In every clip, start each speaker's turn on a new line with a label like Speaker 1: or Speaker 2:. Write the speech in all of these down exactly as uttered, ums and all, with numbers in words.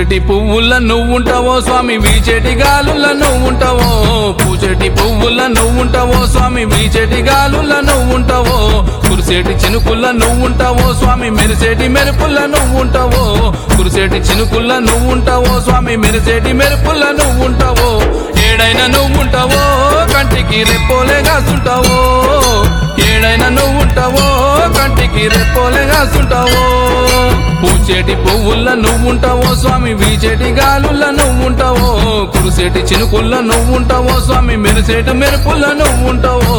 Speaker 1: పూచెటి పువ్వుల నువ్వుంటావో స్వామి వీచెటి గాలుల నువ్వుంటావో పూచెటి పువ్వుల నువ్వుంటావో స్వామి వీచెటి గాలుల నువ్వుంటావో కురిసేటి చినుకుల్ల నువ్వుంటావో స్వామి మెరిసేటి మెరుపుల్ల నువ్వుంటావో కురిసేటి చినుకుల్ల నువ్వుంటావో స్వామి మెరిసేటి మెరుపుల్ల నువ్వుంటావో ఏడైనా నువ్వుంటావో కంటికి రెప్పోలే కాస్తుంటావో ఏడైనా నువ్వుంటావో కంటికి రెప్పోలే కాస్తుంటావో పూచేటి పువ్వుల్ల నువ్వుంటావో స్వామి వీచేటి గాలుల్ల నువ్వుంటావో కురిసేటి చినుకుల్ల నువ్వుంటావో స్వామి మెరిసేటి మెరుపుల్ల నువ్వుంటావో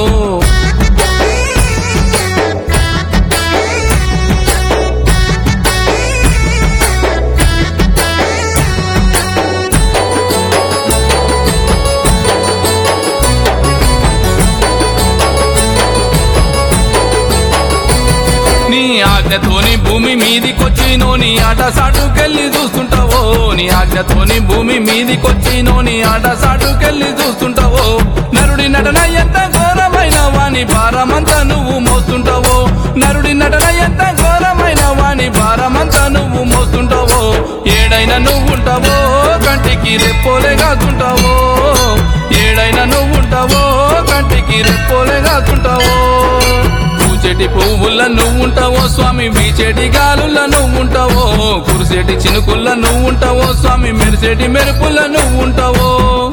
Speaker 1: నీ ఆజ్ఞతోని భూమి మీదికొచ్చినో నీ ఆట సాటుకెళ్ళి చూస్తుంటావో నీ ఆజ్ఞతోని భూమి మీదికొచ్చినో నీ ఆట సాటుకెళ్ళి చూస్తుంటావో నరుడి నటన ఎంత ఘోరమైన వాని భారమంతా నువ్వు మోస్తుంటావో నరుడి నటన ఎంత ఘోరమైన వాని భారమంతా నువ్వు మోస్తుంటావో ఏడైనా నువ్వుంటావో కంటికి రెప్పోలే కాస్తుంటావో ఏడైనా నువ్వుంటావో కంటికి రెప్పోలే కాస్తుంటావో పూచెటి పువ్వుల్ల నువ్వుంటావో స్వామి వీచెటి గాలుల్ల నువ్వుంటావో కురిసేటి చినుకుల్ల నువ్వుంటావో స్వామి మెరిసేటి మెరుపుల్ల నువ్వుంటావో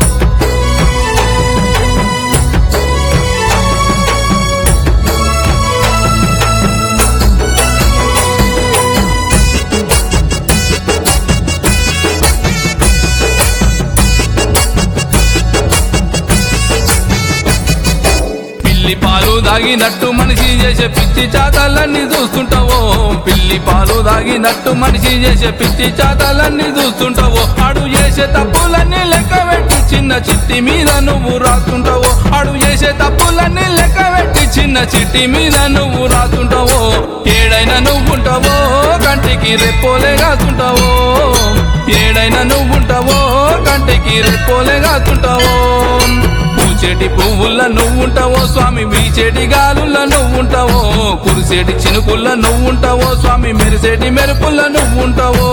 Speaker 1: పిల్లి పాలు దాగినట్టు మనిషి చేసే పిచ్చి చాతాలన్నీ చూస్తుంటావో పిల్లి పాలు దాగినట్టు మనిషి చేసే పిచ్చి చాతాలన్నీ చూస్తుంటావో ఆడు చేసే తప్పులన్నీ లెక్క పెట్టి చిన్న చిట్టి మీద నువ్వు రాస్తుంటావో ఆడు చేసే తప్పులన్నీ లెక్క పెట్టి చిన్న చిట్టి మీద నువ్వు రాస్తుంటావో ఏడైనా నువ్వుంటావో కంటికి రెప్పోలే కాస్తుంటావో ఏడైనా నువ్వుంటావో కంటికి రెప్పోలే కాస్తుంటావో పూచెటి పువ్వుల్ల నువ్వుంటావో స్వామి వీచెటి గాలుల్ల నువ్వుంటావో కురిసేటి చినుకుల్ల నువ్వుంటావో స్వామి మెరిసేటి మెరుపుల్ల నువ్వుంటావో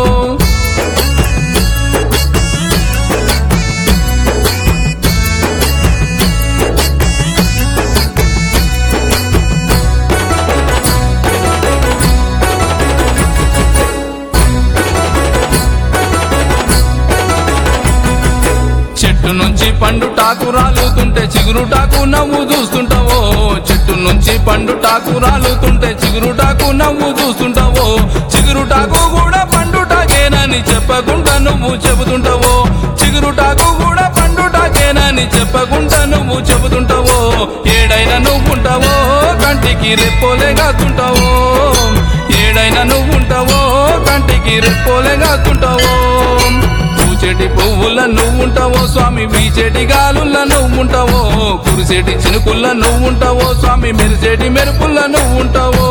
Speaker 1: చెట్టు నుంచి పండు టాకు రాలుతుంటే చిగురు టాకు నవ్వు చూస్తుంటావో చెట్టు నుంచి పండు టాకు రాలుతుంటే చిగురు టాకు నవ్వు చూస్తుంటావో చిగురు టాకు కూడా పండు టాకేనని చెప్పకుండా నువ్వు చెబుతుంటావో చిగురు టాకు కూడా పండు టాకేనని చెప్పకుండా నువ్వు చెబుతుంటావో ఏడైనా నువ్వుంటావో కంటికి రెప్పోలే కాస్తుంటావో ఏడైనా నువ్వుంటావో కంటికి రెప్పోలే కాస్తుంటావో పూచెటి పువ్వుల్ల నువ్వుంటావో స్వామి వీచెటి గాలుల్ల నువ్వుంటావో కురిసేటి చినుకుల్ల నువ్వుంటావో స్వామి మెరిసేటి మెరుపుల్ల నువ్వుంటావో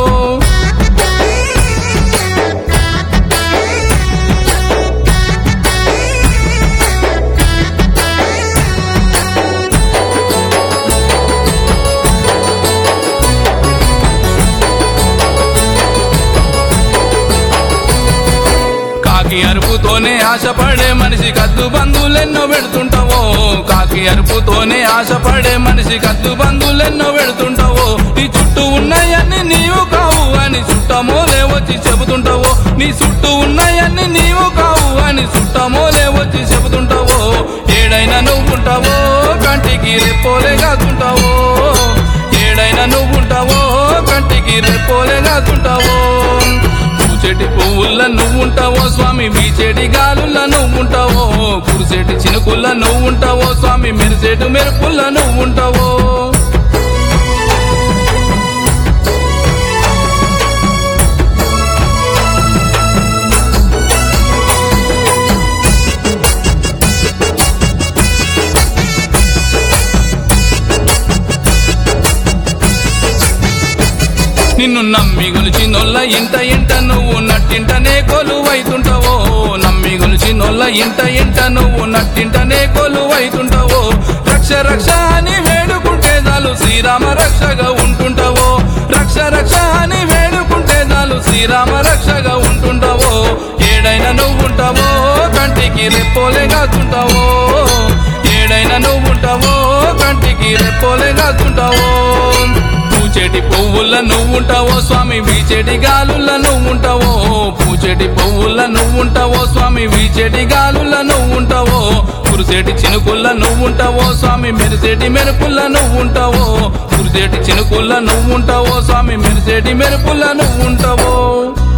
Speaker 1: కాకి అరుపుతోనే ఆశపడే మనిషి కద్దు బంధువులెన్నో పెడుతుంటావో కాకి అరుపుతోనే ఆశపడే మనిషి కద్దు బంధువులెన్నో పెడుతుంటావో నీ చుట్టూ ఉన్నాయన్ని నీవు కావు అని చుట్టమోలే వచ్చి చెబుతుంటావో నీ చుట్టూ ఉన్నాయన్ని నీవు కావు అని చుట్టమోలే వచ్చి చెబుతుంటావో ఏడైనా నువ్వుంటావో కంటికి రెప్పోలే కాస్తుంటావో ఏడైనా నువ్వుంటావో కంటికి రెప్పోలే కాస్తుంటావో పూచెటి పువ్వుల్ల నువ్వుంటావో స్వామి వీచెటి గాలుల్ల నువ్వుంటావో కురిసేటి చినుకుల్ల నువ్వుంటావో స్వామి మెరిసేటి మెరుపుల్ల నువ్వుంటావో నిన్ను నమ్మి గొలిచినొల్ల ఇంట ఇంట నువ్వు నట్టింటనే కొలువైతుంటావో నమ్మి గొలిచినొల్ల ఇంట ఇంట నువ్వు నట్టింటనే కొలువైతుంటావో రక్ష రక్ష అని వేడుకుంటే చాలు శ్రీరామ రక్షగా ఉంటుంటావో రక్ష రక్ష అని వేడుకుంటే చాలు శ్రీరామ రక్షగా ఉంటుంటావో ఏడైనా నువ్వుంటావో కంటికి కంటికి రెప్పోలే కాచుంటావో ఏడైనా నువ్వుంటావో కంటికి రెప్పోలే కాచుంటావో పూచేటి పువ్వుల నువ్వుంటావో స్వామి వీచేటి గాలుల నువ్వుంటావో పూచేటి పువ్వుల నువ్వుంటావో స్వామి వీచేటి గాలుల నువ్వుంటావో కురిసేటి చినుకుల్ల నువ్వుంటావో స్వామి మెరిసేటి మెరుపుల్ల నువ్వుంటావో కురిసేటి చినుకుల్ల నువ్వుంటావో స్వామి మెరిసేటి మెరుపుల్ల నువ్వుంటావో